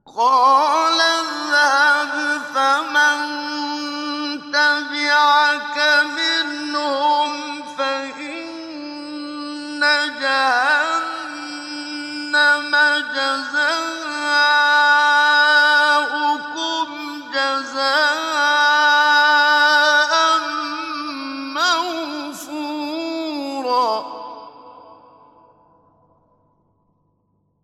قَالَ اذْهَبْ فَمَن تَبِعَكَ مِنْهُمْ فَإِنَّ جَهَنَّمَ جَزَاؤُكُم